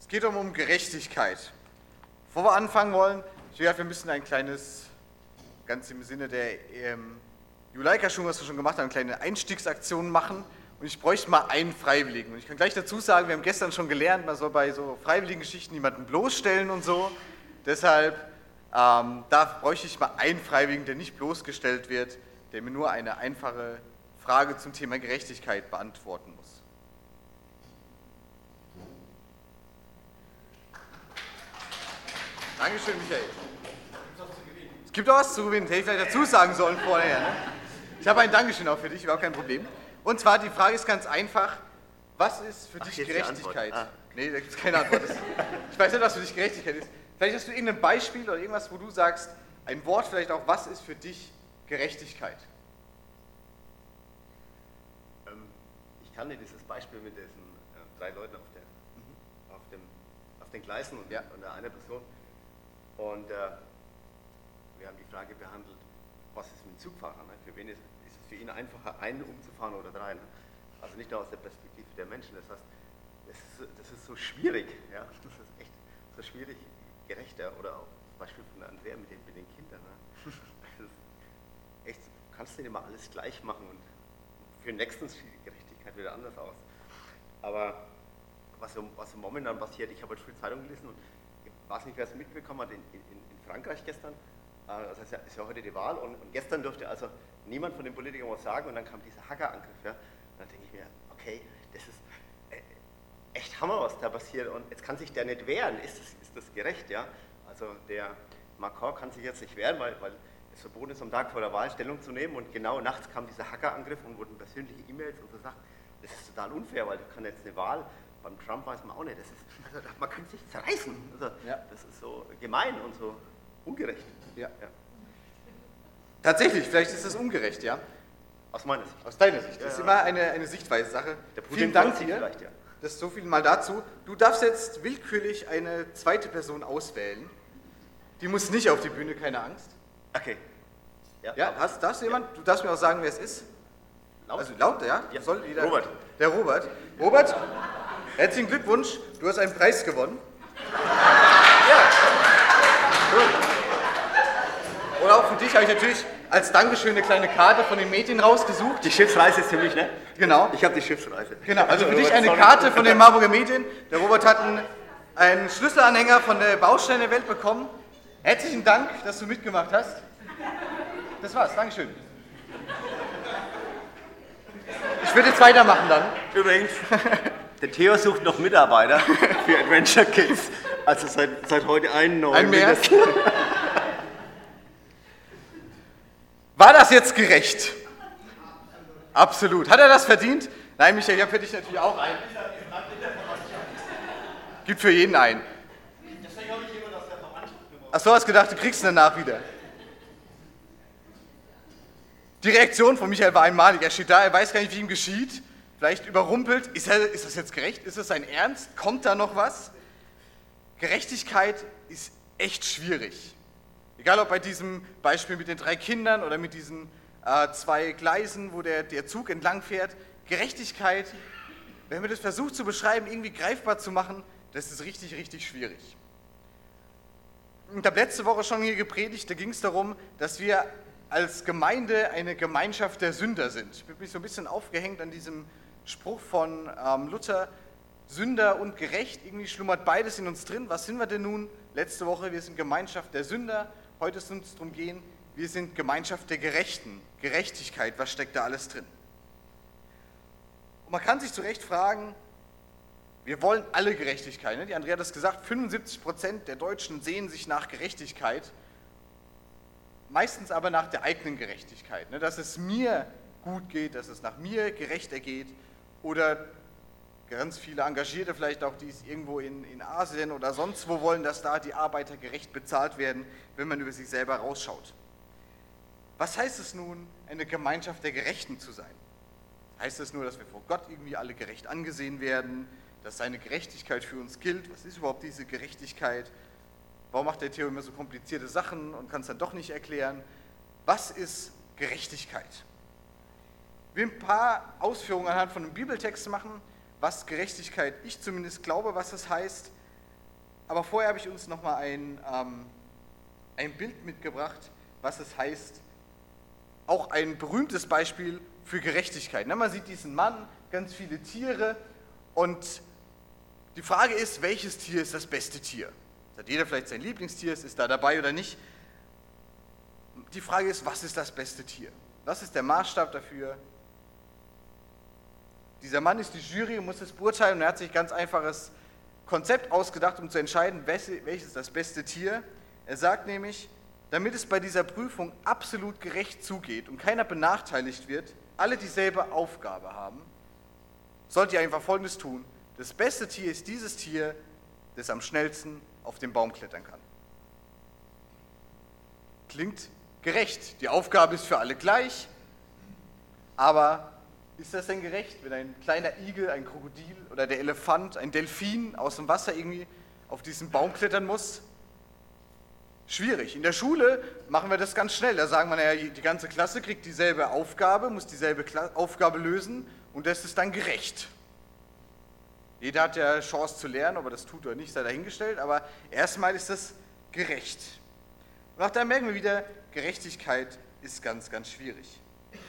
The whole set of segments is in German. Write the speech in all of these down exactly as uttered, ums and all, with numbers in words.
Es geht um, um Gerechtigkeit. Bevor wir anfangen wollen, ich glaube, wir müssen ein kleines, ganz im Sinne der ähm, Juleika-Schulung, was wir schon gemacht haben, eine kleine Einstiegsaktion machen. Und ich bräuchte mal einen Freiwilligen. Und ich kann gleich dazu sagen, wir haben gestern schon gelernt, man soll bei so freiwilligen Geschichten niemanden bloßstellen und so. Deshalb, ähm, da bräuchte ich mal einen Freiwilligen, der nicht bloßgestellt wird, der mir nur eine einfache Frage zum Thema Gerechtigkeit beantworten muss. Dankeschön, Michael. Es gibt auch was zu gewinnen. Hätte ich vielleicht dazu sagen sollen vorher. Ne? Ich habe ein Dankeschön auch für dich, überhaupt kein Problem. Und zwar, die Frage ist ganz einfach, was ist für Ach, dich Gerechtigkeit? Ah. Nee, da gibt es keine Antwort. Das, ich weiß nicht, was für dich Gerechtigkeit ist. Vielleicht hast du irgendein Beispiel oder irgendwas, wo du sagst, ein Wort vielleicht auch, was ist für dich Gerechtigkeit? Ähm, ich kannte dieses Beispiel mit diesen äh, drei Leuten auf, der, mhm. auf, dem, auf den Gleisen und, ja. und der eine Person. Und äh, wir haben die Frage behandelt, was ist mit dem Zugfahrer? Ne? Für wen ist, ist es für ihn einfacher, einen umzufahren oder drei? Ne? Also nicht nur aus der Perspektive der Menschen. Das heißt, das ist, das ist so schwierig. Ja? Das ist echt so schwierig, gerechter. Oder auch das Beispiel von Andrea mit den, mit den Kindern. Ne? Das ist echt, du kannst nicht immer alles gleich machen und für den nächsten sieht die Gerechtigkeit wieder anders aus. Aber was, was momentan passiert, ich habe heute früh Zeitung gelesen und ich weiß nicht, wer es mitbekommen hat, in, in, in Frankreich gestern, äh, das heißt, ja, ist ja heute die Wahl und, und gestern durfte also niemand von den Politikern was sagen und dann kam dieser Hackerangriff. Ja, und dann denke ich mir, okay, das ist äh, echt Hammer, was da passiert und jetzt kann sich der nicht wehren. Ist das, ist das gerecht? Ja? Also der Macron kann sich jetzt nicht wehren, weil, weil es verboten ist, am Tag vor der Wahl Stellung zu nehmen und genau nachts kam dieser Hackerangriff und wurden persönliche E-Mails und so Sachen. Das ist total unfair, weil du kannst jetzt eine Wahl, beim Trump weiß man auch nicht, das ist, also man kann sich zerreißen. Also, ja. Das ist so gemein und so ungerecht. Ja. Ja. Tatsächlich, vielleicht ist das ungerecht, ja? Aus meiner Sicht. Aus deiner Sicht. Das ja, ist immer eine, eine Sichtweise-Sache. Vielen Dank dir. Ja? Das ist so viel mal dazu. Du darfst jetzt willkürlich eine zweite Person auswählen. Die muss nicht auf die Bühne, keine Angst. Okay. Ja, ja hast, darfst du jemand? Du darfst mir auch sagen, wer es ist. Laut? Also laut, ja? ja. Soll jeder, Robert. Der Robert. Robert, herzlichen Glückwunsch. Du hast einen Preis gewonnen. Ja. Gut. Und auch für dich habe ich natürlich als Dankeschön eine kleine Karte von den Medien rausgesucht. Die Schiffsreise ist für mich, ne? Genau. Ich habe die Schiffsreise. Genau, also für dich eine Karte von den Marburger Medien. Der Robert hat einen, einen Schlüsselanhänger von der Bausteinewelt bekommen. Herzlichen Dank, dass du mitgemacht hast. Das war's, Dankeschön. Ich würde jetzt weitermachen dann. Übrigens, der Theo sucht noch Mitarbeiter für Adventure Kids. Also seit, seit heute einen neuen. Ein mehr. War das jetzt gerecht? Absolut. Hat er das verdient? Nein, Michael, ich habe für dich natürlich auch einen. Gibt für jeden einen. Ach so, hast gedacht, du kriegst ihn danach wieder. Die Reaktion von Michael war einmalig. Er steht da, er weiß gar nicht, wie ihm geschieht. Vielleicht überrumpelt. Ist, er, ist das jetzt gerecht? Ist das sein Ernst? Kommt da noch was? Gerechtigkeit ist echt schwierig. Egal ob bei diesem Beispiel mit den drei Kindern oder mit diesen äh, zwei Gleisen, wo der, der Zug entlang fährt. Gerechtigkeit, wenn man das versucht zu beschreiben, irgendwie greifbar zu machen, das ist richtig, richtig schwierig. Ich habe letzte Woche schon hier gepredigt, da ging es darum, dass wir als Gemeinde eine Gemeinschaft der Sünder sind. Ich bin mich so ein bisschen aufgehängt an diesem Spruch von ähm, Luther, Sünder und gerecht, irgendwie schlummert beides in uns drin. Was sind wir denn nun? Letzte Woche, wir sind Gemeinschaft der Sünder, heute soll es darum gehen, wir sind Gemeinschaft der Gerechten. Gerechtigkeit, was steckt da alles drin? Und man kann sich zu Recht fragen, wir wollen alle Gerechtigkeit. Ne? Die Andrea hat das gesagt, fünfundsiebzig Prozent der Deutschen sehen sich nach Gerechtigkeit, meistens aber nach der eigenen Gerechtigkeit. Ne? Dass es mir gut geht, dass es nach mir gerechter geht oder ganz viele Engagierte vielleicht auch, die es irgendwo in, in Asien oder sonst wo wollen, dass da die Arbeiter gerecht bezahlt werden, wenn man über sich selber rausschaut. Was heißt es nun, eine Gemeinschaft der Gerechten zu sein? Heißt es nur, dass wir vor Gott irgendwie alle gerecht angesehen werden, dass seine Gerechtigkeit für uns gilt? Was ist überhaupt diese Gerechtigkeit? Warum macht der Theo immer so komplizierte Sachen und kann es dann doch nicht erklären? Was ist Gerechtigkeit? Ich will ein paar Ausführungen anhand von einem Bibeltext machen, was Gerechtigkeit, ich zumindest glaube, was das heißt, Aber vorher habe ich uns nochmal ein, ähm, ein Bild mitgebracht, was es heißt, auch ein berühmtes Beispiel für Gerechtigkeit. Man sieht diesen Mann, ganz viele Tiere und die Frage ist, welches Tier ist das beste Tier? Hat jeder vielleicht sein Lieblingstier, ist da dabei oder nicht? Die Frage ist, was ist das beste Tier? Was ist der Maßstab dafür? Dieser Mann ist die Jury und muss es beurteilen und er hat sich ein ganz einfaches Konzept ausgedacht, um zu entscheiden, welches das beste Tier. Er sagt nämlich, damit es bei dieser Prüfung absolut gerecht zugeht und keiner benachteiligt wird, alle dieselbe Aufgabe haben, sollt ihr einfach Folgendes tun. Das beste Tier ist dieses Tier, das am schnellsten auf den Baum klettern kann. Klingt gerecht. Die Aufgabe ist für alle gleich, aber ist das denn gerecht, wenn ein kleiner Igel, ein Krokodil oder der Elefant, ein Delfin aus dem Wasser irgendwie auf diesen Baum klettern muss? Schwierig. In der Schule machen wir das ganz schnell. Da sagen wir, naja, die ganze Klasse kriegt dieselbe Aufgabe, muss dieselbe Kla- Aufgabe lösen und das ist dann gerecht. Jeder hat ja Chance zu lernen, ob er das tut oder nicht, sei dahingestellt, aber erstmal ist das gerecht. Und auch da merken wir wieder, Gerechtigkeit ist ganz, ganz schwierig.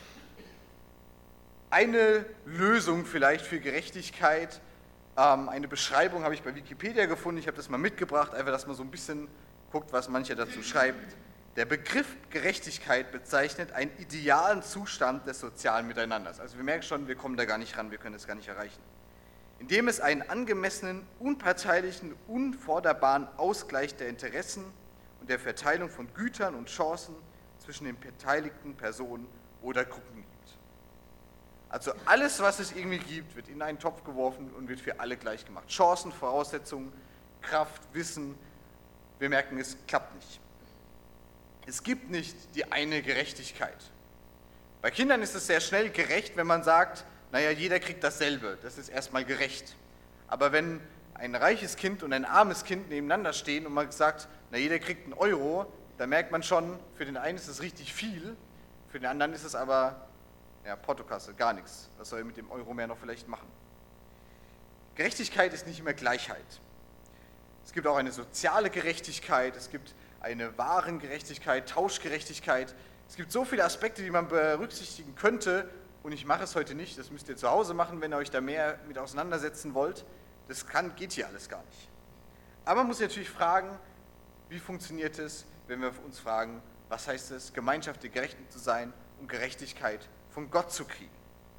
Eine Lösung vielleicht für Gerechtigkeit, ähm, eine Beschreibung habe ich bei Wikipedia gefunden, ich habe das mal mitgebracht, einfach, dass man so ein bisschen guckt, was mancher dazu schreibt. Der Begriff Gerechtigkeit bezeichnet einen idealen Zustand des sozialen Miteinanders. Also wir merken schon, wir kommen da gar nicht ran, wir können das gar nicht erreichen. Indem es einen angemessenen, unparteilichen, unforderbaren Ausgleich der Interessen und der Verteilung von Gütern und Chancen zwischen den beteiligten Personen oder Gruppen gibt. Also alles, was es irgendwie gibt, wird in einen Topf geworfen und wird für alle gleich gemacht. Chancen, Voraussetzungen, Kraft, Wissen. Wir merken, es klappt nicht. Es gibt nicht die eine Gerechtigkeit. Bei Kindern ist es sehr schnell gerecht, wenn man sagt, naja, jeder kriegt dasselbe. Das ist erstmal gerecht. Aber wenn ein reiches Kind und ein armes Kind nebeneinander stehen und man sagt, na, jeder kriegt einen Euro, da merkt man schon, für den einen ist es richtig viel, für den anderen ist es aber, ja, Portokasse, gar nichts. Was soll er mit dem Euro mehr noch vielleicht machen? Gerechtigkeit ist nicht immer Gleichheit. Es gibt auch eine soziale Gerechtigkeit, es gibt eine Warengerechtigkeit, Tauschgerechtigkeit. Es gibt so viele Aspekte, die man berücksichtigen könnte, und ich mache es heute nicht, das müsst ihr zu Hause machen, wenn ihr euch da mehr mit auseinandersetzen wollt. Das kann, geht hier alles gar nicht. Aber man muss natürlich fragen, wie funktioniert es, wenn wir uns fragen, was heißt es, Gemeinschaft der Gerechten zu sein und Gerechtigkeit von Gott zu kriegen.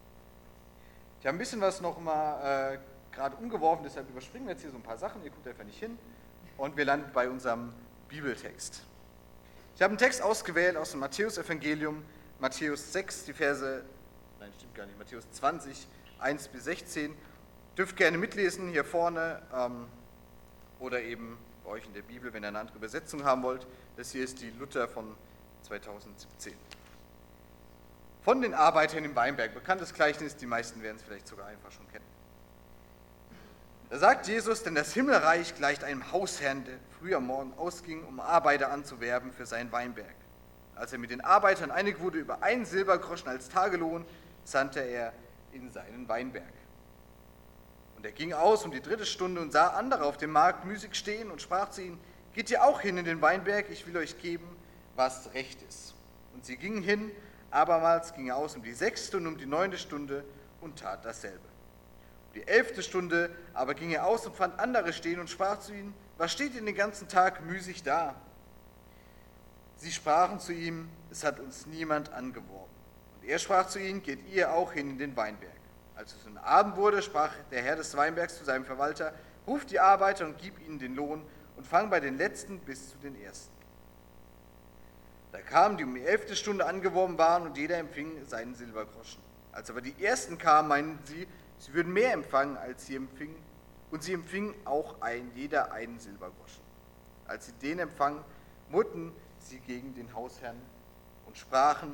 Ich habe ein bisschen was noch mal äh, gerade umgeworfen, deshalb überspringen wir jetzt hier so ein paar Sachen, ihr guckt einfach nicht hin und wir landen bei unserem Bibeltext. Ich habe einen Text ausgewählt aus dem Matthäus-Evangelium, Matthäus sechs, die Verse, nein, stimmt gar nicht, Matthäus zwanzig, eins bis sechzehn. Dürft gerne mitlesen hier vorne ähm, oder eben bei euch in der Bibel, wenn ihr eine andere Übersetzung haben wollt. Das hier ist die Luther von zweitausendsiebzehn. Von den Arbeitern im Weinberg, bekanntes Gleichnis, die meisten werden es vielleicht sogar einfach schon kennen. Da sagt Jesus, denn das Himmelreich gleicht einem Hausherrn, der früh am Morgen ausging, um Arbeiter anzuwerben für seinen Weinberg. Als er mit den Arbeitern einig wurde über einen Silbergroschen als Tagelohn, sandte er in seinen Weinberg. Und er ging aus um die dritte Stunde und sah andere auf dem Markt müßig stehen und sprach zu ihnen, geht ihr auch hin in den Weinberg, ich will euch geben, was recht ist. Und sie gingen hin, abermals ging er aus um die sechste und um die neunte Stunde und tat dasselbe. Um die elfte Stunde aber ging er aus und fand andere stehen und sprach zu ihnen, was steht ihr den ganzen Tag müßig da? Sie sprachen zu ihm, es hat uns niemand angeworben. Und er sprach zu ihnen, geht ihr auch hin in den Weinberg. Als es nun Abend wurde, sprach der Herr des Weinbergs zu seinem Verwalter, ruft die Arbeiter und gib ihnen den Lohn und fang bei den Letzten bis zu den Ersten. Da kamen, die um die elfte Stunde angeworben waren, und jeder empfing seinen Silbergroschen. Als aber die Ersten kamen, meinten sie, sie würden mehr empfangen, als sie empfingen, und sie empfingen auch ein, jeder einen Silbergroschen. Als sie den empfangen, murrten sie gegen den Hausherrn und sprachen,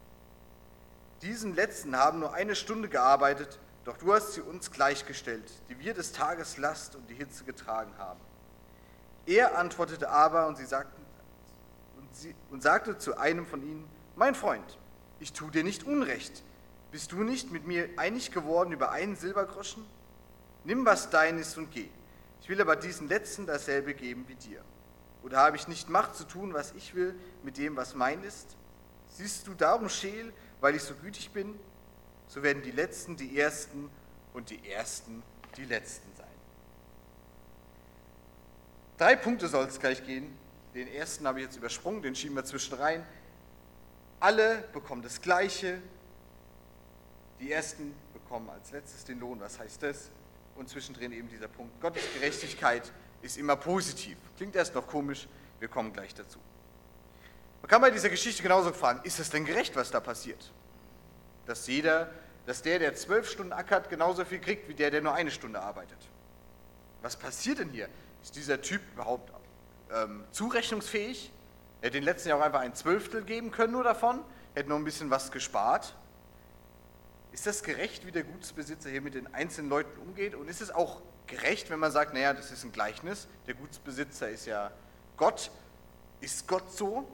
diesen Letzten haben nur eine Stunde gearbeitet, doch du hast sie uns gleichgestellt, die wir des Tages Last und die Hitze getragen haben. Er antwortete aber und, sie sagten, und, sie, und sagte zu einem von ihnen, mein Freund, ich tue dir nicht Unrecht. Bist du nicht mit mir einig geworden über einen Silbergroschen? Nimm, was dein ist und geh. Ich will aber diesen Letzten dasselbe geben wie dir. Oder habe ich nicht Macht zu tun, was ich will, mit dem, was mein ist? Siehst du darum scheel, weil ich so gütig bin? So werden die Letzten die Ersten und die Ersten die Letzten sein. Drei Punkte soll es gleich gehen. Den ersten habe ich jetzt übersprungen, den schieben wir zwischen rein. Alle bekommen das Gleiche. Die Ersten bekommen als letztes den Lohn. Was heißt das? Und zwischendrin eben dieser Punkt. Gottes Gerechtigkeit ist immer positiv. Klingt erst noch komisch, wir kommen gleich dazu. Man kann bei dieser Geschichte genauso fragen, ist es denn gerecht, was da passiert? Dass jeder, dass der, der zwölf Stunden ackert, genauso viel kriegt, wie der, der nur eine Stunde arbeitet. Was passiert denn hier? Ist dieser Typ überhaupt ähm, zurechnungsfähig? Er hätte den letzten Jahr auch einfach ein Zwölftel geben können nur davon, hätte noch ein bisschen was gespart. Ist das gerecht, wie der Gutsbesitzer hier mit den einzelnen Leuten umgeht? Und ist es auch gerecht, wenn man sagt, naja, das ist ein Gleichnis, der Gutsbesitzer ist ja Gott. Ist Gott so?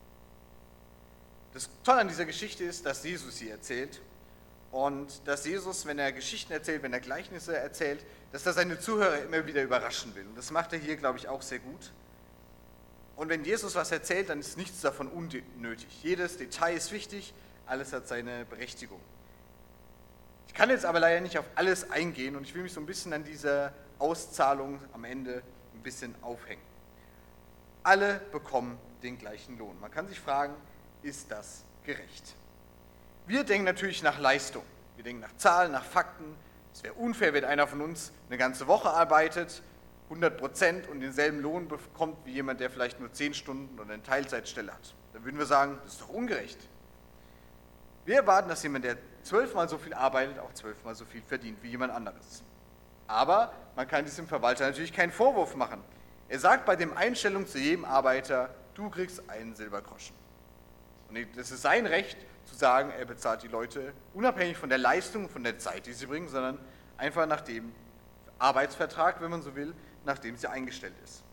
Das Tolle an dieser Geschichte ist, dass Jesus sie erzählt und dass Jesus, wenn er Geschichten erzählt, wenn er Gleichnisse erzählt, dass er seine Zuhörer immer wieder überraschen will. Und das macht er hier, glaube ich, auch sehr gut. Und wenn Jesus was erzählt, dann ist nichts davon unnötig. Jedes Detail ist wichtig, alles hat seine Berechtigung. Ich kann jetzt aber leider nicht auf alles eingehen und ich will mich so ein bisschen an dieser Auszahlung am Ende ein bisschen aufhängen. Alle bekommen den gleichen Lohn. Man kann sich fragen, ist das gerecht? Wir denken natürlich nach Leistung. Wir denken nach Zahlen, nach Fakten. Es wäre unfair, wenn einer von uns eine ganze Woche arbeitet, hundert Prozent und denselben Lohn bekommt wie jemand, der vielleicht nur zehn Stunden oder eine Teilzeitstelle hat. Dann würden wir sagen, das ist doch ungerecht. Wir erwarten, dass jemand, der zwölfmal so viel arbeitet, auch zwölfmal so viel verdient wie jemand anderes. Aber man kann diesem Verwalter natürlich keinen Vorwurf machen. Er sagt bei dem Einstellung zu jedem Arbeiter, du kriegst einen Silbergroschen. Und das ist sein Recht zu sagen, er bezahlt die Leute unabhängig von der Leistung, von der Zeit, die sie bringen, sondern einfach nach dem Arbeitsvertrag, wenn man so will, nachdem sie eingestellt ist.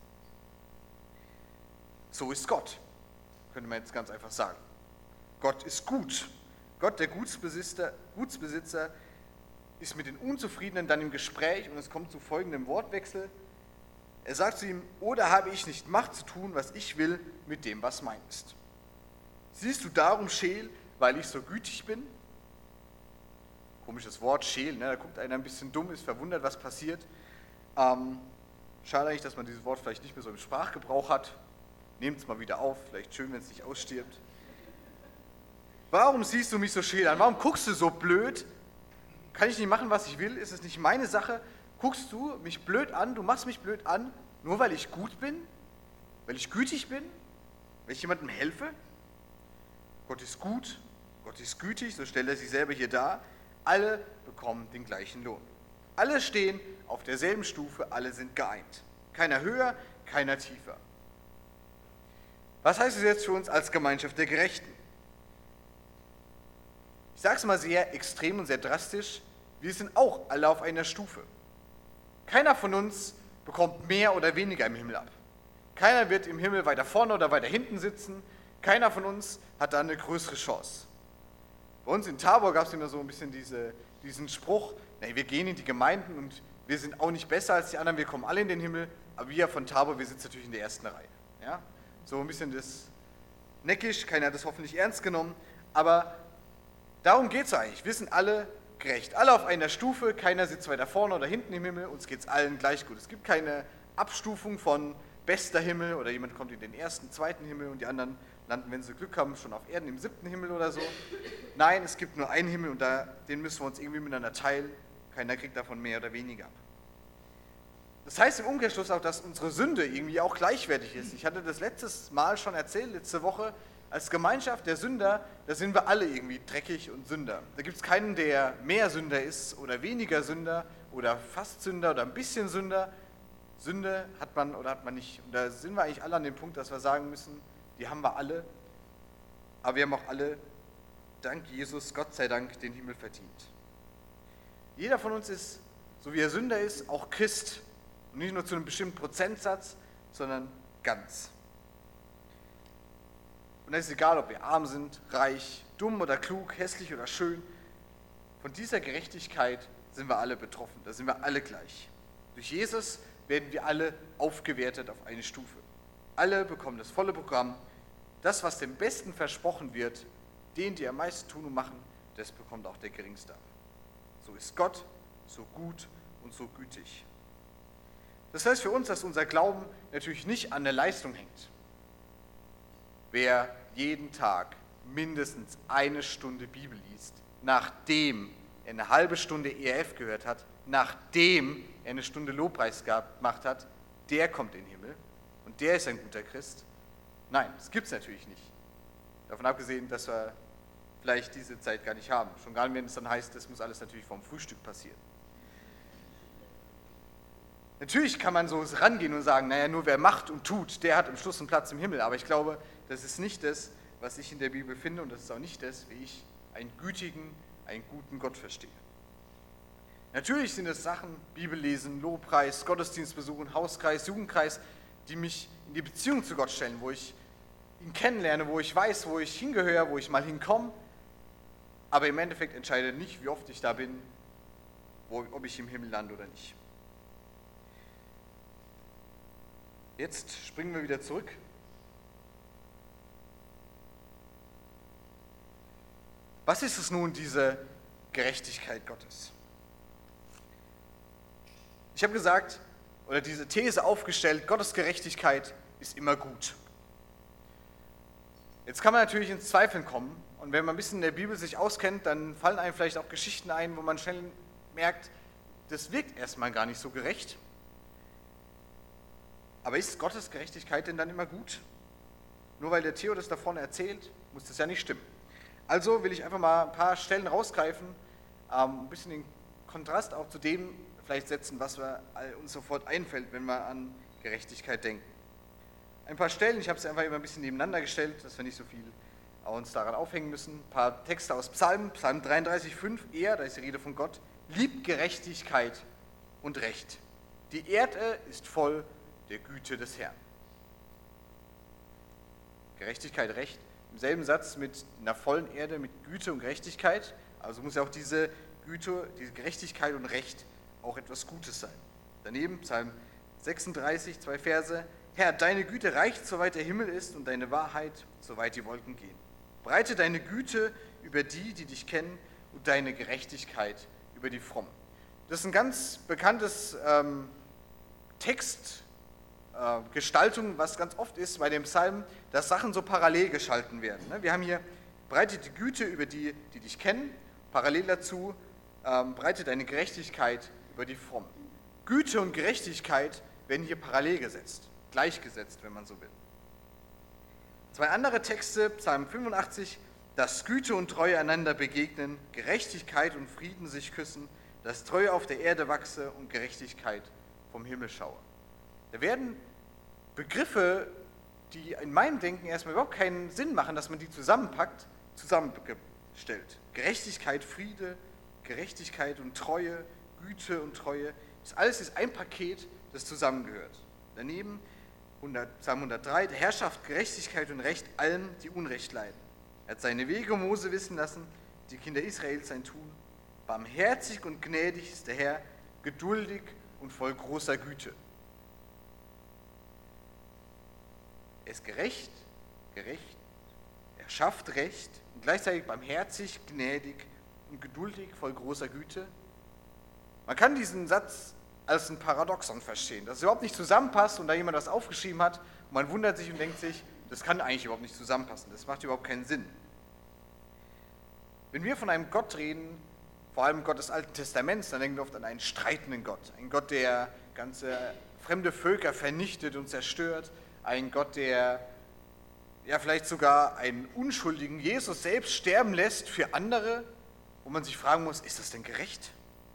So ist Gott, könnte man jetzt ganz einfach sagen. Gott ist gut. Gott, der Gutsbesitzer, Gutsbesitzer, ist mit den Unzufriedenen dann im Gespräch und es kommt zu folgendem Wortwechsel. Er sagt zu ihm, oder habe ich nicht Macht zu tun, was ich will, mit dem, was mein ist? Siehst du darum scheel, weil ich so gütig bin? Komisches Wort, scheel, ne? Da guckt einer ein bisschen dumm, ist verwundert, was passiert. Ähm, schade eigentlich, dass man dieses Wort vielleicht nicht mehr so im Sprachgebrauch hat. Nehmt es mal wieder auf, vielleicht schön, wenn es nicht ausstirbt. Warum siehst du mich so scheel an? Warum guckst du so blöd? Kann ich nicht machen, was ich will? Ist es nicht meine Sache? Guckst du mich blöd an? Du machst mich blöd an, nur weil ich gut bin? Weil ich gütig bin? Weil ich jemandem helfe? Gott ist gut, Gott ist gütig, so stellt er sich selber hier dar. Alle bekommen den gleichen Lohn. Alle stehen auf derselben Stufe, alle sind geeint. Keiner höher, keiner tiefer. Was heißt es jetzt für uns als Gemeinschaft der Gerechten? Ich sage es mal sehr extrem und sehr drastisch, wir sind auch alle auf einer Stufe. Keiner von uns bekommt mehr oder weniger im Himmel ab. Keiner wird im Himmel weiter vorne oder weiter hinten sitzen. Keiner von uns hat da eine größere Chance. Bei uns in Tabor gab es immer so ein bisschen diese, diesen Spruch, nee, wir gehen in die Gemeinden und wir sind auch nicht besser als die anderen, wir kommen alle in den Himmel, aber wir von Tabor, wir sitzen natürlich in der ersten Reihe. Ja? So ein bisschen das neckisch, keiner hat das hoffentlich ernst genommen, aber darum geht es eigentlich. Wir sind alle gerecht, alle auf einer Stufe, keiner sitzt weiter vorne oder hinten im Himmel, uns geht es allen gleich gut. Es gibt keine Abstufung von bester Himmel oder jemand kommt in den ersten, zweiten Himmel und die anderen landen, wenn sie Glück haben, schon auf Erden im siebten Himmel oder so. Nein, es gibt nur einen Himmel und da, den müssen wir uns irgendwie miteinander teilen. Keiner kriegt davon mehr oder weniger ab. Das heißt im Umkehrschluss auch, dass unsere Sünde irgendwie auch gleichwertig ist. Ich hatte das letztes Mal schon erzählt, letzte Woche, als Gemeinschaft der Sünder, da sind wir alle irgendwie dreckig und Sünder. Da gibt es keinen, der mehr Sünder ist oder weniger Sünder oder fast Sünder oder ein bisschen Sünder. Sünde hat man oder hat man nicht. Und da sind wir eigentlich alle an dem Punkt, dass wir sagen müssen, die haben wir alle, aber wir haben auch alle, dank Jesus, Gott sei Dank, den Himmel verdient. Jeder von uns ist, so wie er Sünder ist, auch Christ. Und nicht nur zu einem bestimmten Prozentsatz, sondern ganz. Und es ist egal, ob wir arm sind, reich, dumm oder klug, hässlich oder schön. Von dieser Gerechtigkeit sind wir alle betroffen, da sind wir alle gleich. Durch Jesus werden wir alle aufgewertet auf eine Stufe. Alle bekommen das volle Programm. Das, was dem Besten versprochen wird, den, die am meisten tun und machen, das bekommt auch der Geringste ab. So ist Gott, so gut und so gütig. Das heißt für uns, dass unser Glauben natürlich nicht an der Leistung hängt. Wer jeden Tag mindestens eine Stunde Bibel liest, nachdem er eine halbe Stunde E R F gehört hat, nachdem er eine Stunde Lobpreis gemacht hat, der kommt in den Himmel und der ist ein guter Christ. Nein, das gibt es natürlich nicht. Davon abgesehen, dass wir vielleicht diese Zeit gar nicht haben. Schon gar nicht, wenn es dann heißt, das muss alles natürlich vom Frühstück passieren. Natürlich kann man so rangehen und sagen, naja, nur wer macht und tut, der hat am Schluss einen Platz im Himmel. Aber ich glaube, das ist nicht das, was ich in der Bibel finde und das ist auch nicht das, wie ich einen gütigen, einen guten Gott verstehe. Natürlich sind es Sachen, Bibellesen, Lobpreis, Gottesdienst besuchen, Hauskreis, Jugendkreis, die mich in die Beziehung zu Gott stellen, wo ich ihn kennenlerne, wo ich weiß, wo ich hingehöre, wo ich mal hinkomme. Aber im Endeffekt entscheidet nicht, wie oft ich da bin, wo, ob ich im Himmel lande oder nicht. Jetzt springen wir wieder zurück. Was ist es nun, diese Gerechtigkeit Gottes? Ich habe gesagt, oder diese These aufgestellt, Gottes Gerechtigkeit ist immer gut. Jetzt kann man natürlich ins Zweifeln kommen und wenn man ein bisschen in der Bibel sich auskennt, dann fallen einem vielleicht auch Geschichten ein, wo man schnell merkt, das wirkt erstmal gar nicht so gerecht. Aber ist Gottes Gerechtigkeit denn dann immer gut? Nur weil der Theo das da vorne erzählt, muss das ja nicht stimmen. Also will ich einfach mal ein paar Stellen rausgreifen, ähm, ein bisschen den Kontrast auch zu dem vielleicht setzen, was wir uns sofort einfällt, wenn wir an Gerechtigkeit denken. Ein paar Stellen, ich habe es einfach immer ein bisschen nebeneinander gestellt, dass wir nicht so viel uns daran aufhängen müssen. Ein paar Texte aus Psalmen, Psalm dreiunddreißig, fünf, er, da ist die Rede von Gott, liebt Gerechtigkeit und Recht. Die Erde ist voll der Güte des Herrn. Gerechtigkeit, Recht, im selben Satz mit einer vollen Erde, mit Güte und Gerechtigkeit. Also muss ja auch diese Güte, diese Gerechtigkeit und Recht auch etwas Gutes sein. Daneben Psalm sechsunddreißig, zwei Verse. Herr, deine Güte reicht, soweit der Himmel ist, und deine Wahrheit, soweit die Wolken gehen. Breite deine Güte über die, die dich kennen, und deine Gerechtigkeit über die Frommen. Das ist ein ganz bekanntes ähm, Text, äh, Gestaltung, was ganz oft ist bei dem Psalm, dass Sachen so parallel geschalten werden. Ne? Wir haben hier, breite die Güte über die, die dich kennen, parallel dazu, ähm, breite deine Gerechtigkeit über die Frommen. Güte und Gerechtigkeit werden hier parallel gesetzt, gleichgesetzt, wenn man so will. Zwei andere Texte, Psalm fünfundachtzig, dass Güte und Treue einander begegnen, Gerechtigkeit und Frieden sich küssen, dass Treue auf der Erde wachse und Gerechtigkeit vom Himmel schaue. Da werden Begriffe, die in meinem Denken erstmal überhaupt keinen Sinn machen, dass man die zusammenpackt, zusammengestellt. Gerechtigkeit, Friede, Gerechtigkeit und Treue, Güte und Treue, das alles ist ein Paket, das zusammengehört. Daneben Psalm hundertdrei, der Herrschaft, Gerechtigkeit und Recht allen, die Unrecht leiden. Er hat seine Wege Mose wissen lassen, die Kinder Israels sein Tun. Barmherzig und gnädig ist der Herr, geduldig und voll großer Güte. Er ist gerecht, gerecht, er schafft Recht und gleichzeitig barmherzig, gnädig und geduldig, voll großer Güte. Man kann diesen Satz als ein Paradoxon verstehen, dass es überhaupt nicht zusammenpasst und da jemand was aufgeschrieben hat und man wundert sich und denkt sich, das kann eigentlich überhaupt nicht zusammenpassen, das macht überhaupt keinen Sinn. Wenn wir von einem Gott reden, vor allem Gott des Alten Testaments, dann denken wir oft an einen streitenden Gott, einen Gott, der ganze fremde Völker vernichtet und zerstört, einen Gott, der ja vielleicht sogar einen unschuldigen Jesus selbst sterben lässt für andere, wo man sich fragen muss, ist das denn gerecht?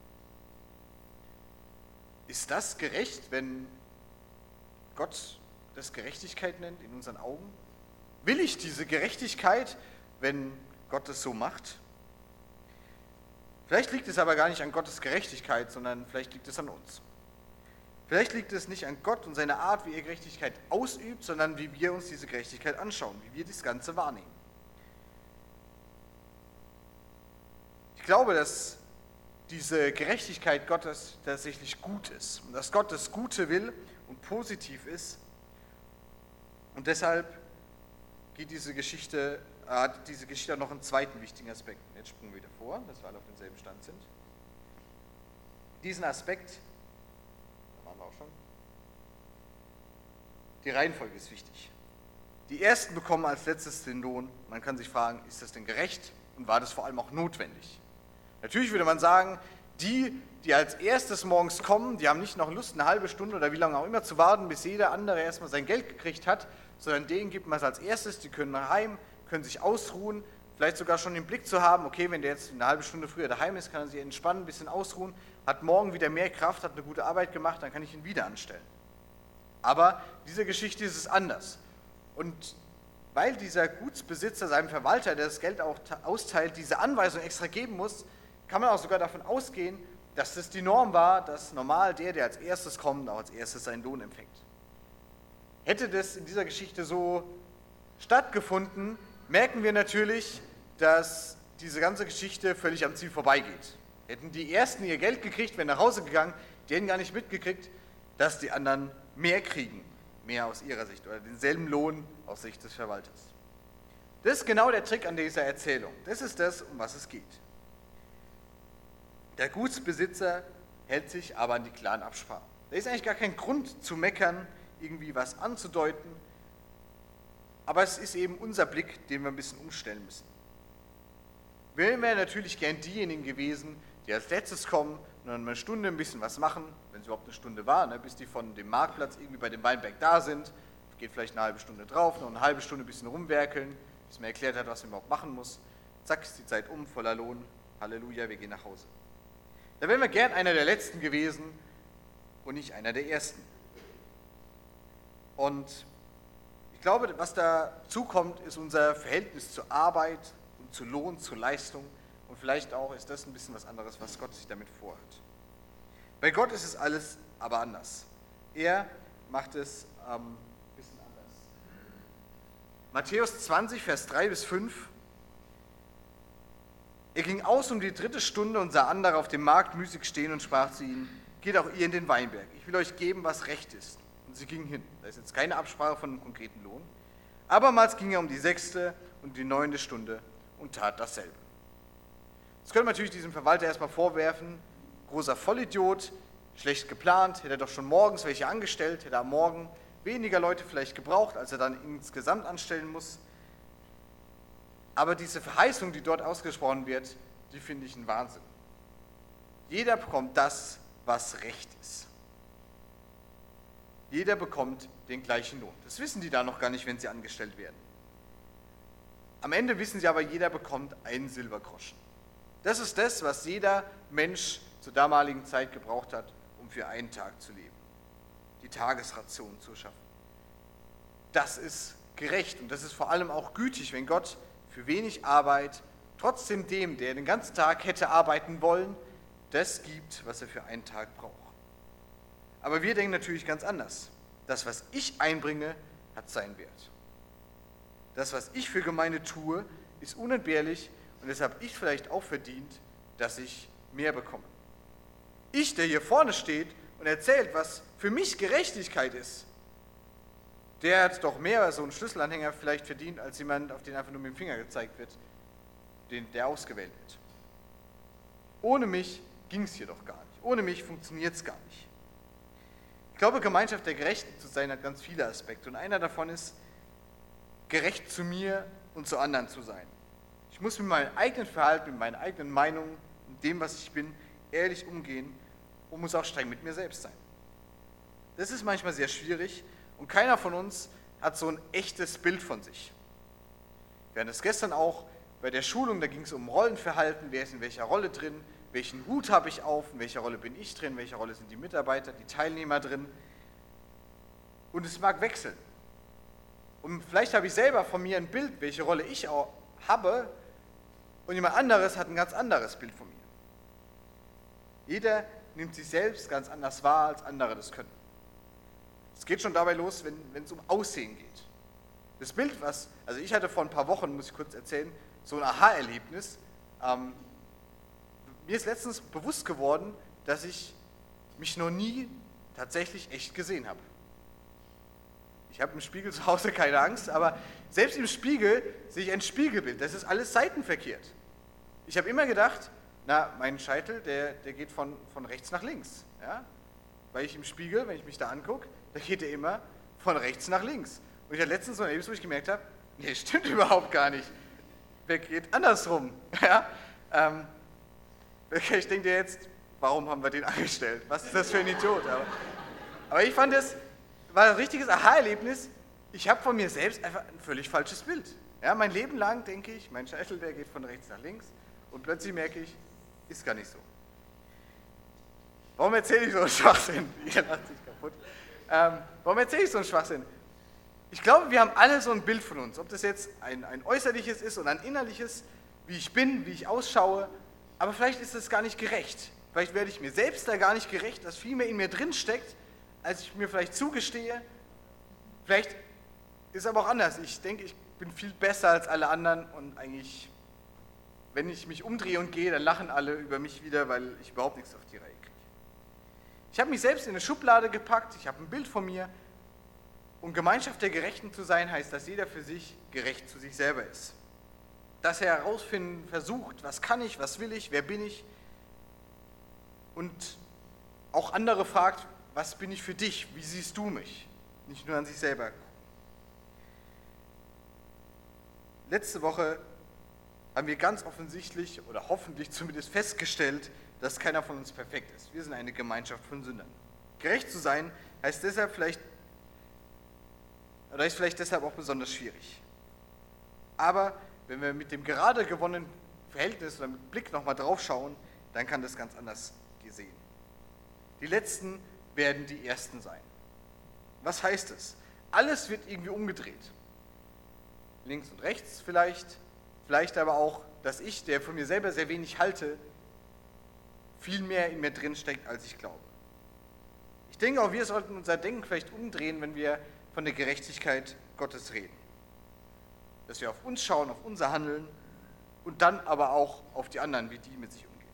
Ist das gerecht, wenn Gott das Gerechtigkeit nennt in unseren Augen? Will ich diese Gerechtigkeit, wenn Gott es so macht? Vielleicht liegt es aber gar nicht an Gottes Gerechtigkeit, sondern vielleicht liegt es an uns. Vielleicht liegt es nicht an Gott und seiner Art, wie er Gerechtigkeit ausübt, sondern wie wir uns diese Gerechtigkeit anschauen, wie wir das Ganze wahrnehmen. Ich glaube, dass diese Gerechtigkeit Gottes tatsächlich gut ist und dass Gott das Gute will und positiv ist. Und deshalb geht diese Geschichte, hat diese Geschichte noch einen zweiten wichtigen Aspekt. Jetzt springen wir wieder vor, dass wir alle auf demselben Stand sind. Diesen Aspekt, da waren wir auch schon, die Reihenfolge ist wichtig. Die Ersten bekommen als letztes den Lohn. Man kann sich fragen, ist das denn gerecht und war das vor allem auch notwendig? Natürlich würde man sagen, die, die als erstes morgens kommen, die haben nicht noch Lust, eine halbe Stunde oder wie lange auch immer zu warten, bis jeder andere erstmal sein Geld gekriegt hat, sondern denen gibt man es als erstes, die können daheim, können sich ausruhen, vielleicht sogar schon den Blick zu haben, okay, wenn der jetzt eine halbe Stunde früher daheim ist, kann er sich entspannen, ein bisschen ausruhen, hat morgen wieder mehr Kraft, hat eine gute Arbeit gemacht, dann kann ich ihn wieder anstellen. Aber diese Geschichte ist es anders. Und weil dieser Gutsbesitzer seinem Verwalter, der das Geld auch austeilt, diese Anweisung extra geben muss, kann man auch sogar davon ausgehen, dass das die Norm war, dass normal der, der als erstes kommt, auch als erstes seinen Lohn empfängt. Hätte das in dieser Geschichte so stattgefunden, merken wir natürlich, dass diese ganze Geschichte völlig am Ziel vorbeigeht. Hätten die Ersten ihr Geld gekriegt, wären nach Hause gegangen, die hätten gar nicht mitgekriegt, dass die anderen mehr kriegen, mehr aus ihrer Sicht oder denselben Lohn aus Sicht des Verwalters. Das ist genau der Trick an dieser Erzählung. Das ist das, um was es geht. Der Gutsbesitzer hält sich aber an die klaren Absprachen. Da ist eigentlich gar kein Grund zu meckern, irgendwie was anzudeuten, aber es ist eben unser Blick, den wir ein bisschen umstellen müssen. Wir wären natürlich gern diejenigen gewesen, die als letztes kommen und dann eine Stunde ein bisschen was machen, wenn es überhaupt eine Stunde war, ne, bis die von dem Marktplatz irgendwie bei dem Weinberg da sind, geht vielleicht eine halbe Stunde drauf, noch eine halbe Stunde ein bisschen rumwerkeln, bis man erklärt hat, was man überhaupt machen muss. Zack, ist die Zeit um, voller Lohn, Halleluja, wir gehen nach Hause. Da wären wir gern einer der Letzten gewesen und nicht einer der Ersten. Und ich glaube, was dazu kommt, ist unser Verhältnis zur Arbeit und zu Lohn, zur Leistung. Und vielleicht auch ist das ein bisschen was anderes, was Gott sich damit vorhat. Bei Gott ist es alles aber anders. Er macht es ähm, ein bisschen anders. Matthäus zwanzig, Vers drei bis fünf. Er ging aus um die dritte Stunde und sah andere auf dem Markt müßig stehen und sprach zu ihnen, geht auch ihr in den Weinberg, ich will euch geben, was recht ist. Und sie gingen hin. Da ist jetzt keine Absprache von einem konkreten Lohn. Abermals ging er um die sechste und die neunte Stunde und tat dasselbe. Jetzt können wir natürlich diesem Verwalter erstmal vorwerfen, großer Vollidiot, schlecht geplant, hätte er doch schon morgens welche angestellt, hätte er am Morgen weniger Leute vielleicht gebraucht, als er dann insgesamt anstellen muss. Aber diese Verheißung, die dort ausgesprochen wird, die finde ich ein Wahnsinn. Jeder bekommt das, was recht ist. Jeder bekommt den gleichen Lohn. Das wissen die da noch gar nicht, wenn sie angestellt werden. Am Ende wissen sie aber, jeder bekommt einen Silbergroschen. Das ist das, was jeder Mensch zur damaligen Zeit gebraucht hat, um für einen Tag zu leben. Die Tagesration zu schaffen. Das ist gerecht und das ist vor allem auch gütig, wenn Gott für wenig Arbeit trotzdem dem, der den ganzen Tag hätte arbeiten wollen, das gibt, was er für einen Tag braucht. Aber wir denken natürlich ganz anders. Das, was ich einbringe, hat seinen Wert. Das, was ich für Gemeinde tue, ist unentbehrlich und deshalb habe ich vielleicht auch verdient, dass ich mehr bekomme. Ich, der hier vorne steht und erzählt, was für mich Gerechtigkeit ist, der hat doch mehr so einen Schlüsselanhänger vielleicht verdient, als jemand, auf den einfach nur mit dem Finger gezeigt wird, den, der ausgewählt wird. Ohne mich ging es hier doch gar nicht. Ohne mich funktioniert es gar nicht. Ich glaube, Gemeinschaft der Gerechten zu sein hat ganz viele Aspekte. Und einer davon ist, gerecht zu mir und zu anderen zu sein. Ich muss mit meinem eigenen Verhalten, mit meinen eigenen Meinungen und dem, was ich bin, ehrlich umgehen und muss auch streng mit mir selbst sein. Das ist manchmal sehr schwierig und keiner von uns hat so ein echtes Bild von sich. Wir hatten das gestern auch bei der Schulung, da ging es um Rollenverhalten, wer ist in welcher Rolle drin, welchen Hut habe ich auf, in welcher Rolle bin ich drin, in welcher Rolle sind die Mitarbeiter, die Teilnehmer drin. Und es mag wechseln. Und vielleicht habe ich selber von mir ein Bild, welche Rolle ich auch habe, und jemand anderes hat ein ganz anderes Bild von mir. Jeder nimmt sich selbst ganz anders wahr, als andere das können. Es geht schon dabei los, wenn, wenn es um Aussehen geht. Das Bild, was, also ich hatte vor ein paar Wochen, muss ich kurz erzählen, so ein Aha-Erlebnis. Ähm, mir ist letztens bewusst geworden, dass ich mich noch nie tatsächlich echt gesehen habe. Ich habe im Spiegel zu Hause keine Angst, aber selbst im Spiegel sehe ich ein Spiegelbild. Das ist alles seitenverkehrt. Ich habe immer gedacht, na, mein Scheitel, der, der geht von, von rechts nach links. Ja? Weil ich im Spiegel, wenn ich mich da angucke, da geht er immer von rechts nach links. Und ich hatte letztens so ein Erlebnis, wo ich gemerkt habe, nee, stimmt überhaupt gar nicht. Der geht andersrum. Ja? Ähm, ich denke dir jetzt, warum haben wir den angestellt? Was ist das für ein Idiot? Aber, aber ich fand es, war ein richtiges Aha-Erlebnis. Ich habe von mir selbst einfach ein völlig falsches Bild. Ja, mein Leben lang denke ich, mein Scheitel, der geht von rechts nach links. Und plötzlich merke ich, ist gar nicht so. Warum erzähle ich so einen Schwachsinn? Ihr lacht sich kaputt. Ähm, warum erzähle ich so einen Schwachsinn? Ich glaube, wir haben alle so ein Bild von uns. Ob das jetzt ein, ein äußerliches ist oder ein innerliches, wie ich bin, wie ich ausschaue. Aber vielleicht ist es gar nicht gerecht. Vielleicht werde ich mir selbst da gar nicht gerecht, dass viel mehr in mir drin steckt, als ich mir vielleicht zugestehe. Vielleicht ist es aber auch anders. Ich denke, ich bin viel besser als alle anderen und eigentlich, wenn ich mich umdrehe und gehe, dann lachen alle über mich wieder, weil ich überhaupt nichts auf die Reihe kriege. Ich habe mich selbst in eine Schublade gepackt, ich habe ein Bild von mir und Gemeinschaft der Gerechten zu sein, heißt, dass jeder für sich gerecht zu sich selber ist. Dass er herausfinden versucht, was kann ich, was will ich, wer bin ich und auch andere fragt, was bin ich für dich, wie siehst du mich, nicht nur an sich selber. Letzte Woche haben wir ganz offensichtlich oder hoffentlich zumindest festgestellt, dass keiner von uns perfekt ist. Wir sind eine Gemeinschaft von Sündern. Gerecht zu sein heißt deshalb vielleicht, oder ist vielleicht deshalb auch besonders schwierig. Aber wenn wir mit dem gerade gewonnenen Verhältnis oder mit Blick nochmal drauf schauen, dann kann das ganz anders gesehen. Die Letzten werden die Ersten sein. Was heißt es? Alles wird irgendwie umgedreht. Links und rechts vielleicht, vielleicht aber auch, dass ich, der von mir selber sehr wenig halte, viel mehr in mir drin steckt, als ich glaube. Ich denke auch, wir sollten unser Denken vielleicht umdrehen, wenn wir von der Gerechtigkeit Gottes reden. Dass wir auf uns schauen, auf unser Handeln und dann aber auch auf die anderen, wie die mit sich umgehen.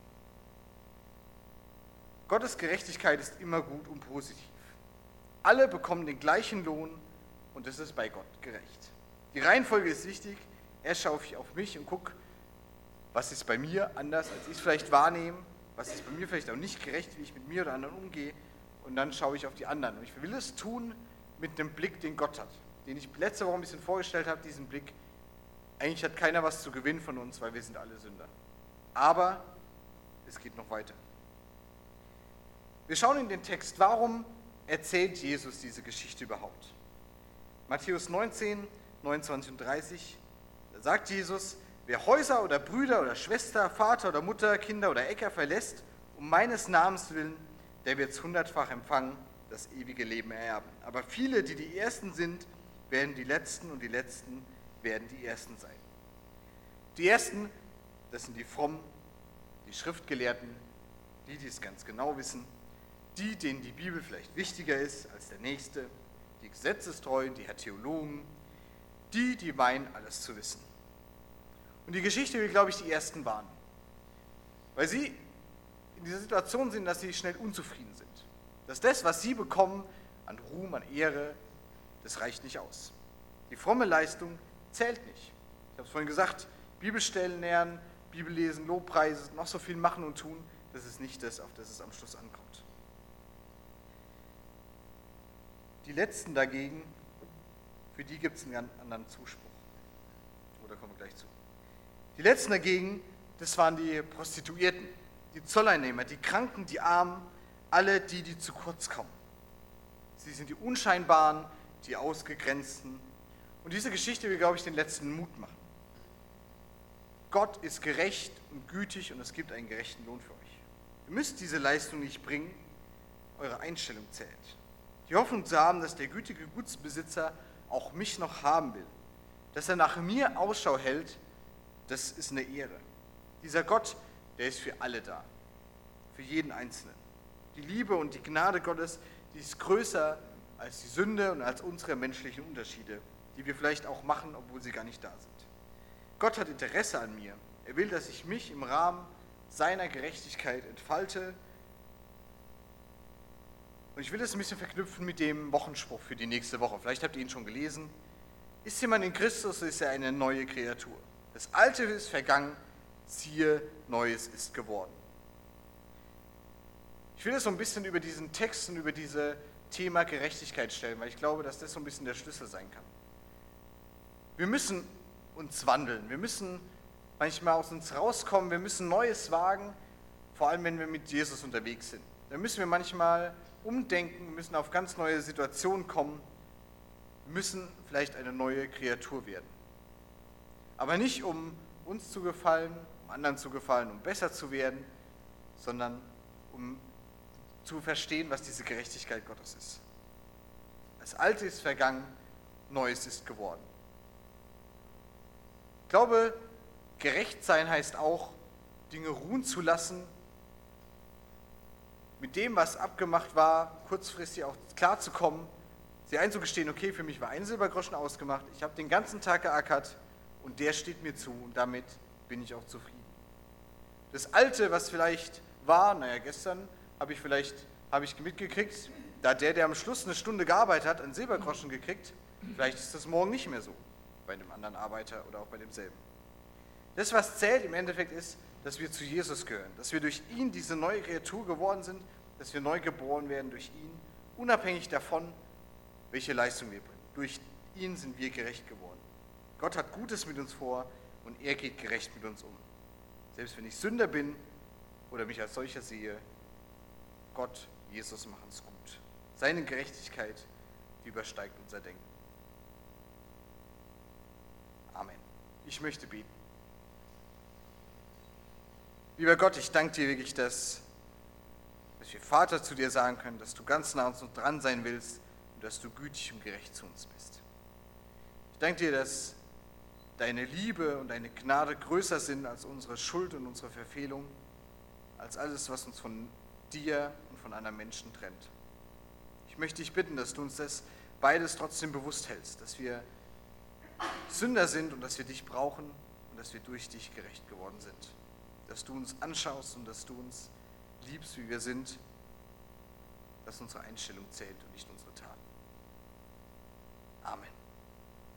Gottes Gerechtigkeit ist immer gut und positiv. Alle bekommen den gleichen Lohn und es ist bei Gott gerecht. Die Reihenfolge ist wichtig. Erst schaue ich auf mich und gucke, was ist bei mir anders, als ich es vielleicht wahrnehme, was ist bei mir vielleicht auch nicht gerecht, wie ich mit mir oder anderen umgehe, und dann schaue ich auf die anderen. Und ich will es tun mit einem Blick, den Gott hat, den ich letzte Woche ein bisschen vorgestellt habe, diesen Blick. Eigentlich hat keiner was zu gewinnen von uns, weil wir sind alle Sünder. Aber es geht noch weiter. Wir schauen in den Text, warum erzählt Jesus diese Geschichte überhaupt? Matthäus neunzehn, neunundzwanzig und dreißig, da sagt Jesus, wer Häuser oder Brüder oder Schwester, Vater oder Mutter, Kinder oder Äcker verlässt, um meines Namens willen, der wird es hundertfach empfangen, das ewige Leben ererben. Aber viele, die die Ersten sind, werden die Letzten und die Letzten werden die Ersten sein. Die Ersten, das sind die Frommen, die Schriftgelehrten, die, die es ganz genau wissen, die, denen die Bibel vielleicht wichtiger ist als der Nächste, die Gesetzestreuen, die Theologen, die, die meinen, alles zu wissen. Und die Geschichte will, glaube ich, die Ersten warnen. Weil sie in dieser Situation sind, dass sie schnell unzufrieden sind. Dass das, was sie bekommen, an Ruhm, an Ehre, das reicht nicht aus. Die fromme Leistung zählt nicht. Ich habe es vorhin gesagt, Bibelstellen lernen, Bibel lesen, Lobpreise, noch so viel machen und tun, das ist nicht das, auf das es am Schluss ankommt. Die Letzten dagegen, für die gibt es einen anderen Zuspruch. Oder kommen wir gleich zu. Die Letzten dagegen, das waren die Prostituierten, die Zolleinnehmer, die Kranken, die Armen, alle die, die zu kurz kommen. Sie sind die Unscheinbaren, die Ausgegrenzten. Und diese Geschichte will, glaube ich, den Letzten Mut machen. Gott ist gerecht und gütig und es gibt einen gerechten Lohn für euch. Ihr müsst diese Leistung nicht bringen, eure Einstellung zählt. Die Hoffnung zu haben, dass der gütige Gutsbesitzer auch mich noch haben will, dass er nach mir Ausschau hält, das ist eine Ehre. Dieser Gott, der ist für alle da, für jeden Einzelnen. Die Liebe und die Gnade Gottes, die ist größer als die Sünde und als unsere menschlichen Unterschiede, die wir vielleicht auch machen, obwohl sie gar nicht da sind. Gott hat Interesse an mir. Er will, dass ich mich im Rahmen seiner Gerechtigkeit entfalte. Und ich will das ein bisschen verknüpfen mit dem Wochenspruch für die nächste Woche. Vielleicht habt ihr ihn schon gelesen. Ist jemand in Christus, so ist er eine neue Kreatur. Das Alte ist vergangen, siehe, Neues ist geworden. Ich will das so ein bisschen über diesen Text und über dieses Thema Gerechtigkeit stellen, weil ich glaube, dass das so ein bisschen der Schlüssel sein kann. Wir müssen uns wandeln, wir müssen manchmal aus uns rauskommen, wir müssen Neues wagen, vor allem wenn wir mit Jesus unterwegs sind. Da müssen wir manchmal umdenken, müssen auf ganz neue Situationen kommen, müssen vielleicht eine neue Kreatur werden. Aber nicht um uns zu gefallen, um anderen zu gefallen, um besser zu werden, sondern um zu verstehen, was diese Gerechtigkeit Gottes ist. Das Alte ist vergangen, Neues ist geworden. Ich glaube, gerecht sein heißt auch, Dinge ruhen zu lassen, mit dem, was abgemacht war, kurzfristig auch klarzukommen, sie einzugestehen, okay, für mich war ein Silbergroschen ausgemacht, ich habe den ganzen Tag geackert und der steht mir zu und damit bin ich auch zufrieden. Das Alte, was vielleicht war, naja, gestern habe ich vielleicht, habe ich mitgekriegt, da hat der, der am Schluss eine Stunde gearbeitet hat, einen Silbergroschen gekriegt, vielleicht ist das morgen nicht mehr so, bei einem anderen Arbeiter oder auch bei demselben. Das, was zählt im Endeffekt ist, dass wir zu Jesus gehören, dass wir durch ihn diese neue Kreatur geworden sind, dass wir neu geboren werden durch ihn, unabhängig davon, welche Leistung wir bringen. Durch ihn sind wir gerecht geworden. Gott hat Gutes mit uns vor und er geht gerecht mit uns um. Selbst wenn ich Sünder bin oder mich als solcher sehe, Gott, Jesus machen es gut. Seine Gerechtigkeit, die übersteigt unser Denken. Amen. Ich möchte beten. Lieber Gott, ich danke dir wirklich, dass, dass wir Vater zu dir sagen können, dass du ganz nah uns dran sein willst und dass du gütig und gerecht zu uns bist. Ich danke dir, dass deine Liebe und deine Gnade größer sind als unsere Schuld und unsere Verfehlung, als alles, was uns von dir und von anderen Menschen trennt. Ich möchte dich bitten, dass du uns das beides trotzdem bewusst hältst, dass wir Sünder sind und dass wir dich brauchen und dass wir durch dich gerecht geworden sind. Dass du uns anschaust und dass du uns liebst, wie wir sind, dass unsere Einstellung zählt und nicht unsere Taten. Amen.